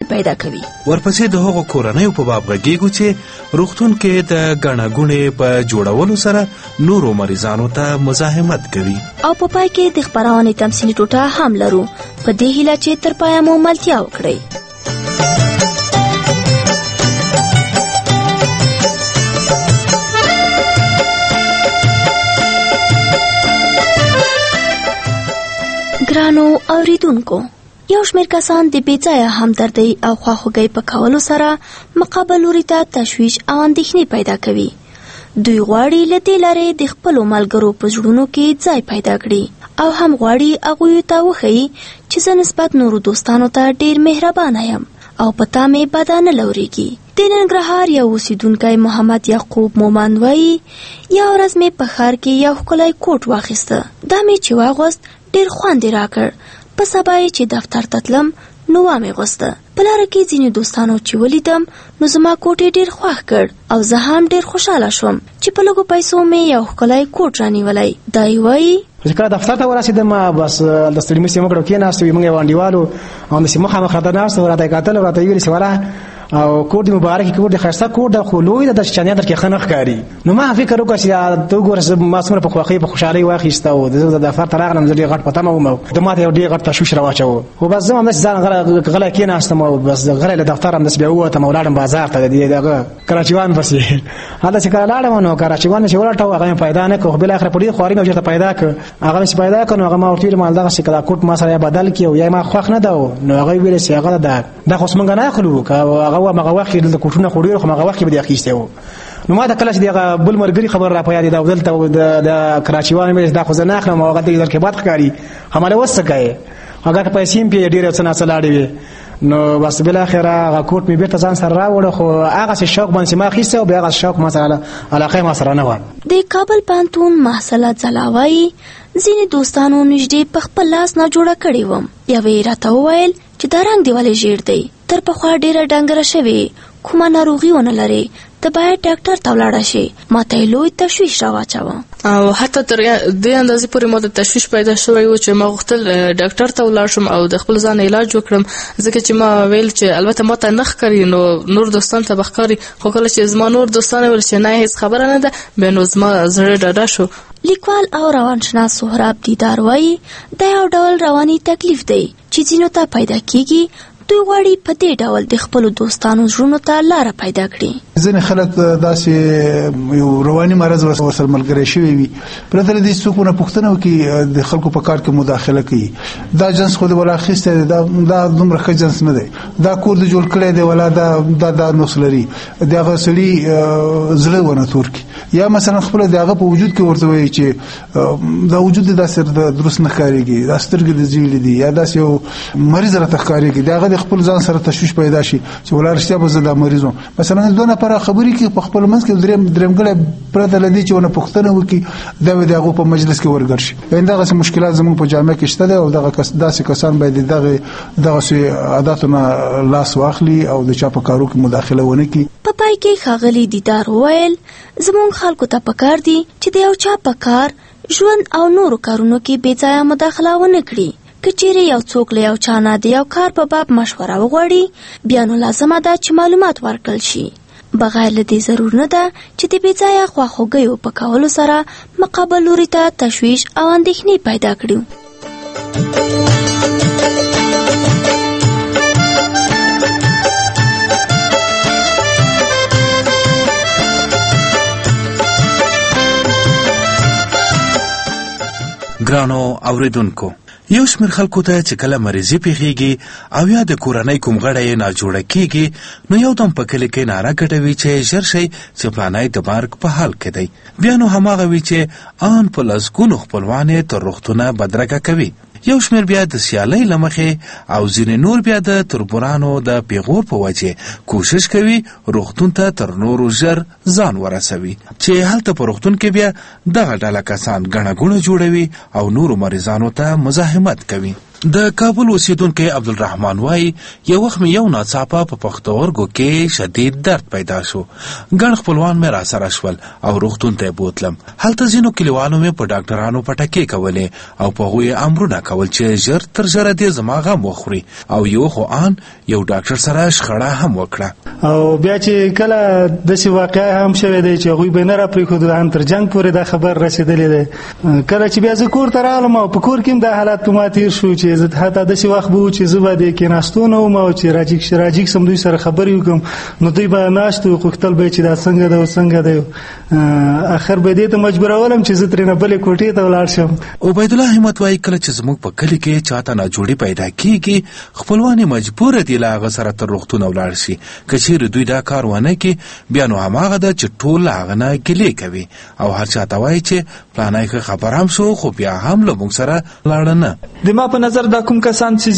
پیدا کوي. ورپسې د هغو کورنیو په باب غږیږو چې روغتون کې د ګڼه ګوڼې په جوړولو سره نورو مریضانو ته مزاحمت کوي. او په پای کې د خپرونې تمثیلي ټوټه هم لرو، په دې هیله چې تر پایه مو ملتیا وکړئ. ګرانو اوریدونکو، یو شمېر کسان د بېځایه همدردۍ او خواخوږۍ په کولو سره مقابل لوري ته تشویش او اندېښنې پیدا کوي. دوی غواړي له دې لارې د خپلو ملګرو په زړونو کې ځای پیدا کړي او هم غواړي هغوی ته وښیي چې زه نسبت نورو دوستانو ته ډېر مهربانه یم او په تا مې بده نه لورېږي. د ننګرهار یو اوسیدونکی محمد یعقوب مومند وایي، یو ورځ مې په ښار کې یو ښکلی کوټ واخیسته. دا مې چې واغوست ډېر خوند یې راکړ. په سبا یې چې دفتر ته تلم نو وامې غوسته. په لاره کې ځینې دوستانو چې ولیدم نو زما کوټ یې ډېر خوښ کړ او زه هم ډېر خوشحاله شوم چې په لږو پیسو مې یو ښکلی کوټ رانیولی. دا یې وایي چې کله دفتر ته ورسېدم بس د ستړي مې سیمه کړو کېناستو موږ یو انډیوالو او داسې مخامخ راته ناستو راته یې کتل راته یې ویل چې ولا او کور دی مبارک کور دی ښایسته کور دی خو لوی دی د چانیا در کې ښه نه ښکاري. نو ما فکر وکړ چې ته وګوره ما څومره په خوښۍ په خوشحالۍ واخیسته او زه د دفتر ته راغلم زه ډېر غټ په تمه وم د ما ته یو ډېر غټ تشویش راواچوه. خو بس زه همداسې ځان غلی کېناستم او بس غلی له دفتر همداسې بیا ووتم او لاړم بازار ته د دغه کراچیوان پسې. هلته چې کله لاړم نو کراچیوان مې چې ولټاوه هغه مې پیدا نه کړ. خو بالاخره په ډېر خوارۍ مې چېرته پیدا کړ. هغه مې چې پیدا کړ نو هغه ما ورته ویل ما دغسې که دا کوټ ما سره یا بدل کړي او یا ما خوښ نه ده. نو هغه ویل چې هغه دا خو اوس موږ نه اخلو که هغه همغه وخت کې کوټونه خو ډېر خو هغه وخت کې به دې اخیستی وو. نو ما ته کله چې دغه بل ملګري خبر را په یاد دا دلته د کراچیوان مې دا خو زه نه اخلم او هغه ته درکې بد ښکاري هماله اوس څه کوې هغه ته پیسې هم پې ډېرې څه ناڅه لاړې وې. نو بس بالاخره هغه کوټ مې بېرته ځان سره راوړه خو هغسې شوق باندې ما اخیستی او بیا هغه شوق ما سره علاقه ما سره نه وه. د کابل پوهنتون محصله ځلا وایي ځینې دوستانو نږدې په خپل لاس نه جوړه کړې وم. یوې راته وویل چې دا رنګ دې ولې ژیړ دی، تر پخوا ډېره ډنګره شوې، کومه ناروغي ونه لرې، ته باید ډاکټر ته ولاړه شې. ما ته یې لوی تشویش راواچوه او حتی تر دې اندازې پورې ما د تشویش پیدا شوی و چې ما غوښتل ډاکټر ته ولاړ شم او د خپل ځان علاج وکړم، ځکه چې ما ویل چې البته ما ته نه ښکاري نو نور دوستان ته به ښکاري. خو کله چې زما نور دوستان ویل چې نه هېڅ خبره نه ده بیا نو زما زړه ډاډه شو. لیکوال او روانشناس سهراب دیدار وایي دا یو ډول رواني تکلیف دی چې ځینو ته پیدا کیږي. دوی غواړي په دې ډول د خپلو دوستانو زړونو ته لاره پیدا کړي. ځینې خلک داسې یو رواني مرض ورسره ملګری شوی وي پرته له دې څوک ونه پوښتنه وکړي د خلکو په کار کې مداخله کوي. دا جنس خو دې ولا اخیستی دی، دا دومره ښه جنس نه دی، دا کور دې جوړ کړی دی ولا دا نوس لري، د هغه سړي زړه ونه تور کړي. یا مثلا خپله د هغه په وجود کې ورته وایي چې دا وجود دې داسې درست نه ښکارېږي، دا سترګې دې زیړې دي یا داسې یو مریض راته ښکارېږي. د هغه د خپل ځان سره تشویش پیدا شي چې ولا رښتیا به زه دا مریض وم. مثلا دوه نفره خبرې کوي په خپل منځ کې درېمګړی پرته له دې چې ونه پوښتنه وکړي دا به د هغو په مجلس کې ورګډ شي. دغسې مشکلات زموږ په جامعه کې شته دی او داسې کسان باید دغسې عاداتو نه لاس واخلي او د چا په کارو کې مداخله ونه کړي. په پای کې ښاغلي دیدار وویل زموږ خلکو ته پکار دي چې د یو چا په کار، ژوند او نورو کارونو کې بېځایه مداخله ونه کړي. که چیرې یو څوک له یو چا نه د یو کار په باب مشوره وغواړي بیا نو لازمه ده چې معلومات ورکړل شي. بغیر له دې ضرور نه ده چې د بېځایه خواخوږیو په کولو سره مقابل لوري ته تشویش او اندېښنې پیدا کړي. ګرانو اوریدونکو، یو شمېر خلکو ته چې کله مریضي پیښیږي او یا د کورنۍ کوم غړی یې ناجوړه کیږي نو یو دم په کلي کې ناره ګډوي چې ژر شئ چې فلانی د مرګ په حال کې دی. بیا نو هماغه وي چې ان په لسګونو خپلوان یې تر روغتونه بدرګه کوي. یو شمېر بیا د سیالۍ له مخې او ځینې نور بیا د تربورانو د پیغور په وجې کوشش کوي روغتون ته تر نورو ژر ځان ورسوي چې هلته په روغتون کې بیا دغه ډله کسان ګڼه ګوڼه جوړوي او نورو مریضانو ته مزاحمت کوي. د کابل اوسیدونکی عبدالرحمن وای یو وخت مې یو ناڅاپه په پښتورګو کې شدید درد پیدا شو. ګڼ خپلوان مې راسره شول او روغتون ته بوتلم. هلته ځینو کلیوالو مې په ډاکټرانو پټکې کولې او په هغوی امرونه کول چې ژر تر ژره دې زما غم وخوري او یو خو آن یو ډاکټر سره شخړه هم وکړه. او بیا چې کله داسې واقعه هم شوې ده چې هغوی به نه راپرېښودل، ان تر جنګ پورې دا خبر رسېدلی دی. کله چې بیا زه کور ته راغلم او په کور کې هم دا حالات په ما تېر شو چې زه حتی داسې وخت به و چې زه به د کېناستو نه وم او چې راجیګ سم دوی سره خبرې وکړم نو دوی به ناست وو، غوښتل به چې دا څنګه ده او څنګه ده. اخر به دې ته مجبورولم چې زه ترېنه بلې کوټې ته ولاړ شم. عبیدالله همت وایي کله چې زموږ په کلي کې چاته ناجوړي پیدا کېږي خپلوان یې مجبوره دي له هغه سره تر روغتونه ولاړ شي. که چیرې دوی دا کار ونه کړي بیا نو هماغه ده چې ټول له هغه نه ګیلې کوي او هر چاته وایي چې پلانی ښه خبر هم شو خو بیا هم له موږ سره لاړه نه. د ما په نظر دا کوم کسان چې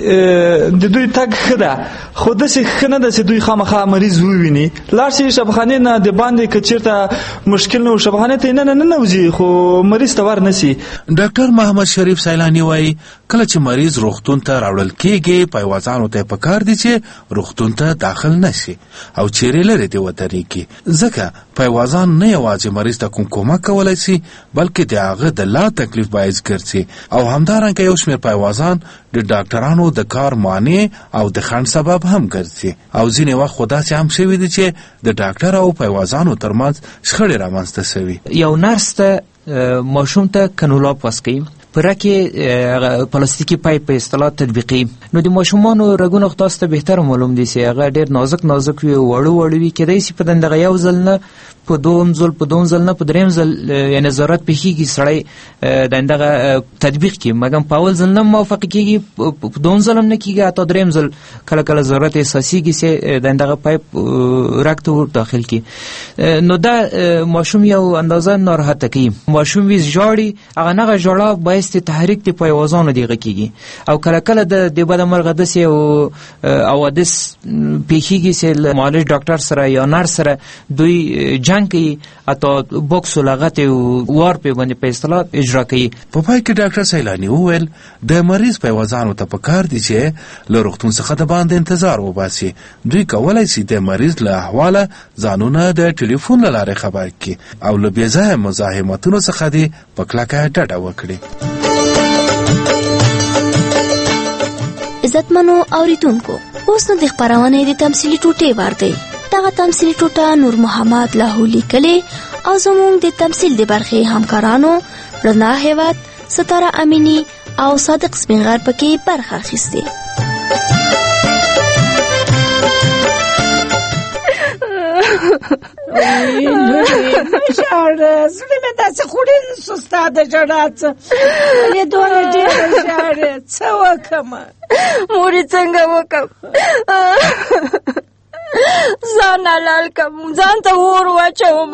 د دوی تګ ښه ده خو داسې ښه نه ده چې دوی خامخا مریض وویني، لاړ شي شفاخانې نه د باندې که چېرته مشکل نه و شفاخانې ته یې نه ننوځي خو مریض ته ور نه سي. ډاکټر محمد شریف سیلانی وایي کله چې مریض روغتون ته راوړل کېږي پایوازانو ته پکار دي چې روغتون ته داخل نشي او چیرې لرې دې ودرېږي، ځکه پایوازان نه یوازې مریض ته کوم کومک کولی سي بلکې د هغه د لا تکلیف باعث ګرځي او همدارنګه یو شمېر پایوازان د ډاکټرانو د کار مانع او د خنډ سبب هم ګرځي او ځینې وخت خو داسې هم شوي دي چې د ډاکټر او پایوازانو ترمنځ شخړې رامنځته شوي. یو نرس ته ماشوم ته کنولاب واسکوي پره کې پلاستیکي پایپ په اصطلاح تطبیقي نو د ماشومانو رګونه تاسو ته بهتر معلوم دي چې هغه ډېر نازک وي وړو وي کېدای شي په دغه یو ځل نه په دوم ځل نه په دریم ځل یعنې ضرورت پېښېږي سړی دغه تطبیق کړي مګر په اول ځل نه موافقه کېږي په دوم ځل هم نه کېږي حتی دریم ځل کله ضرورت احساسېږي چې دغه پایپ رګ ته داخل کړي نو دا ماشوم یو اندازه ناراحته کوي. ماشوم وي ژاړي هغه نغه ژړا باعث تحریک د پایوازانو دیغه کېږي او کله د بده مرغه داسې یو حوادث پېښېږي چې معالج ډاکټر سره یا نرس سره دوی جنګ کوي حتی بوکس و لغت وار پې باندې په اصطلاح اجرا کوي. په پای کې ډاکټر سیلانی وویل د مریض پایوازانو ته پکار دي چې له روغتون څخه د باندې انتظار وباسي. دوی کولی شي د مریض له احواله ځانونه د ټلیفون له لارې خبر کړي او له بې ځایه مزاحمتونو څخه دې په کلکه ډډه وکړي. عزتمنو اوریدونکو اوس نو د خپرونې د تمثیلي ټوټې وار دی. دغه تمثیلي ټوټه نور محمد لاهوري لیکلې او زموږ د تمثیل د برخې همکارانو رڼا هیواد، ستاره امینی او صادق سپینغر پکې برخه اخیستې. زړه مې داسې خوړین شو ستا د ژړا څه ولې دونه ډېره ژاړې څه وکړمه مورې څنګه وکړم ځان حلال کړم ځان ته اور واچوم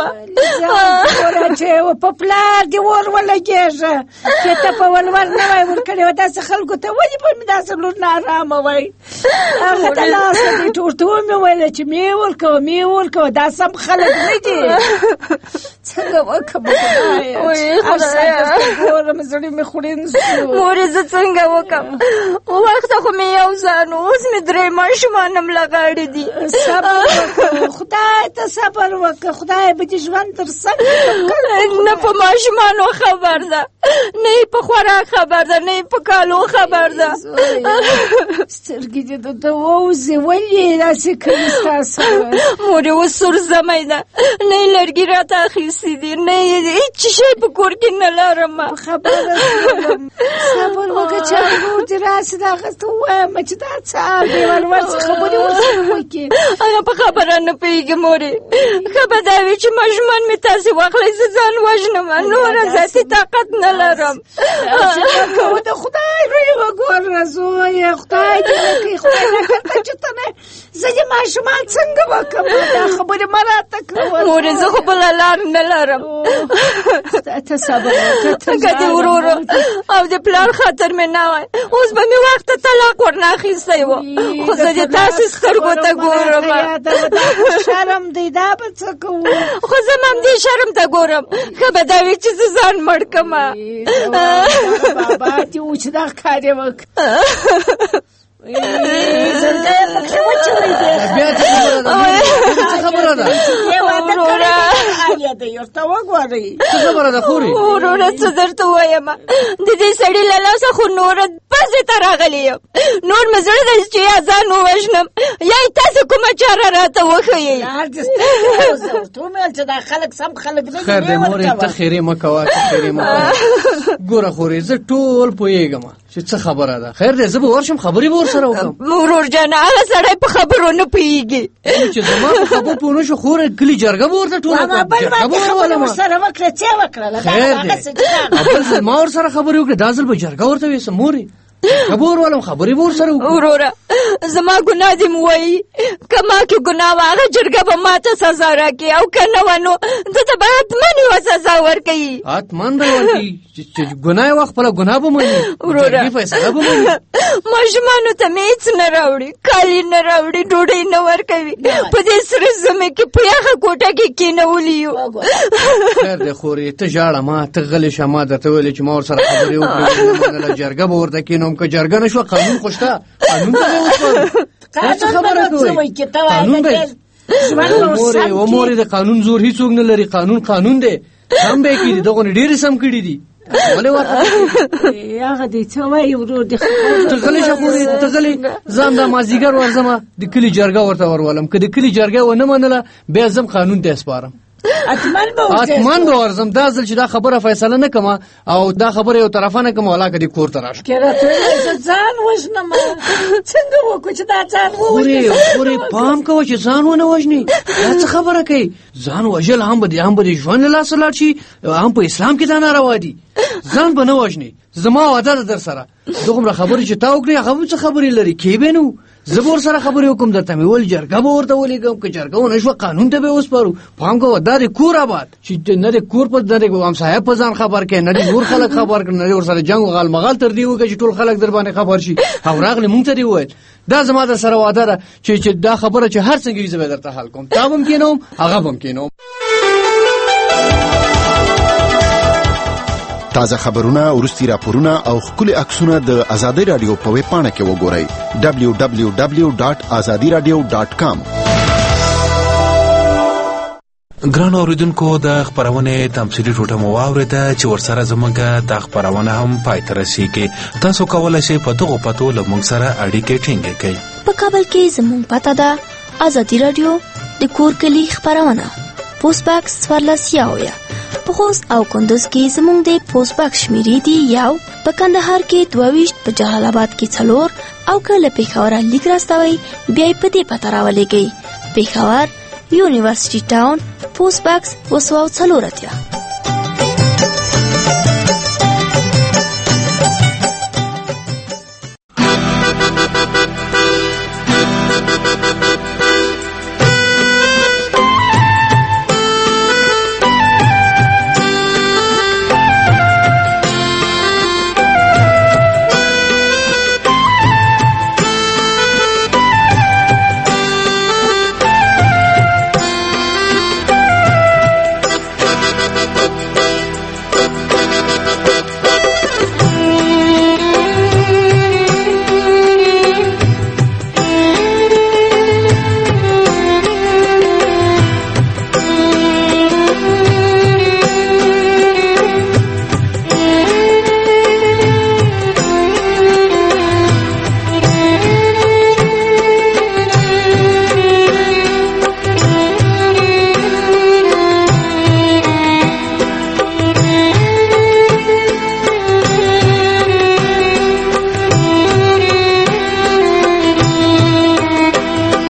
په پلار دې اور ولګېږه چې ته په ولور نه وای ورکړې وه داسې خلکو ته ولې به مې داسې لور نارامه وای هغه ته لاسه دې ټورته ومې ویله چې مې ورکوه دا سم خلک نه دي څنګه وکړم خدایه ګورم زړه مې خوړین شو مورې زه څنګه وکړم وخته خو مې یو ځان اوس مې درې ماشومان هم لغاړې دي صبر وکړه خدای ته صبر وکړه خدای به دې ژوند تر څنګ نه په ماشومانو خبر ده نه یې په خوراک خبر ده نه یې په کالو خبر ده سترګې دې دته ووځي ولې یې داسې کوي ستا سره مورې اوس سور زمی ده نه یې لرګي راته اخیستي دي نه یې هېڅ شی په کور کې نه لرم خبره صبر وکړه چې ورور دې راسي دغه ته ووایم چې دا څه حال دی ولور څه خبرې ورسره وکړي هغه په خبره نه پوهېږي مورې ښه به دا وي چې ماشومان مې تاسې واخلئ زه ځان وژنم نوره ذاتي طاقت نه لرم د خدای روی وګوره زویه خدای دې نه کوي خدای نه کړه چې ته نه زه دې ماشومان څنګه وکړم دا خبرې مه راته کوه مورې زه خو بله لار نه لرم ته صبر وکړه که د ورور او د پلار خاطر مې نه وای اوس به مې وخته طلاق ورنه اخیستی و خو زه دې تاسې سترګو ته ګورم شرم دی دا به څه کوو خو زه هم دې شرم ته ګورم ښه به دا وي چې زه ځان مړ کړمه بابا دې و چې دا کار یې وکړه زړګی یې پکې وچولی دی بیا څه خبره ده دې واده کړی دی دی ورته وګورئ څه خبره ده خورې وروره څه درته ووایم د دې سړي له لاسه خو نوره پزې ته راغلی یم نور مې زړه دی چې یا ځان ووژنم یا یې تاسې کومه چاره راته وښیئ ورته ومېل چې دا خلک سم خلک نه خیر دی مورې ته خیرې مه کوه ګوره خورې زه ټول پوهېږم چې څه خبره ده خیر دی زه به ورشم خبرې به ورسره وکړم ورور جانه هغه سړی په خبرو نه پوهېږي چې زما په خبرو پوه نه شو خورې کلي جرګه به ورته ټوله کړم جرګه به ورولم ورسره وکړه څه وکړله خیر دی بل ځل ما ورسره خبرې وکړې دا ځل به جرګه ورته ویسم مورې خبر ولم خبرې به ورسره وکړو وروره زما ګناه دې مو وایي که ما کې ګناه وه هغه جرګه به ما ته سزا راکړي او که نه وه نو ده ته به حتمن یوه سزا ورکوي حتمن به ورکوي چې ګناه یې وه خپله ګناه به مني وروره فیصله به مني ماشومانو ته مې هېڅ نه راوړي کالي نه راوړي ډوډۍ نه ورکوي په دې سره زمې کې په یخه کوټه کې کېنولي یو خیر دی خورې ته ژاړه ما ته غلې شه ما درته ویلې چې ما ورسره خبرې وکړې جرګه به ورته کېنوم که جرګه نه شوه قانون خو شته قانون ته به وسپارو څه خبره کوئ قانون دی مورې د قانون زور هېڅوک نه لري قانون دی سم به یې کړي دغونې ډېرې سم کړي دي ولې ورته هغه دی څه وایي ورور دی ته غلې شه خورې ته غلې زه همدا مازدیګر ورځمه د کلي جرګه ورته ورولم که د کلي جرګه ونه منله بیا ځم قانون ته یې سپارم حتمن به ورځم دا ځل چې دا خبره فیصله نه کړمه او دا خبره یو طرفه نه کړمه ولاکه دې کور ته راشه ځان وژنم څنګه وکړو چې دا ځان خورې پام کوه چې ځان ونه وژنې دا څه خبره کوي ځان وژل هم به د ژوند له لاسه لاړ شي هم په اسلام کې دا ناروا دي ځان به نه وژنې زما وعده ده در سره دومره خبرې چې تا وکړې هغه څه خبرې لري کې به نو زه به ورسره خبرې وکړم درته مې ویل جرګه به ورته ولیږم که جرګه ونه شوه قانون ته به یې وسپارو پام کوه دا د کور آباد چې نه د کور په نه د همسایه په ځان خبر کړې نه د نور خلک خبر کړي نه د ورسره جنګ و غالمغال تر دې وکړه چې ټول خلک در باندې خبر شي او راغلې مونږ ته دې وویل دا زما در سره وعده ده چې دا خبره چې هر څنګه وي زه به درته حل کوم تا به هم کېنوم هغه به هم کېنوم تازه خبرونه وروستي راپورونه او ښکلي عکسونه د ازادي رادیو په ویب پاڼه کې وګورئ www.azadiradio.com ګران اوریدونکو د خبرونه تمثيلي ټوټه مو واورېده چې ورسره زموږ د خبرونه هم پای ته رسیږي تاسو کولای شئ په دغه پتو له موږ سره اړیکې ټینګې کړئ په کابل کې زموږ پته ده ازادي رادیو د کور کلي خبرونه پوسټ باکس 14 په خوست او کندوز کې زموږ د پوسټ باکس شمیرې دي یو په کندهار کې 22 په جلال آباد کې 4 او کله پېښور لیک راستوي بیا په دې پته راولېږي پېښور یونیورسيټي ټاون پوسټ باکس 240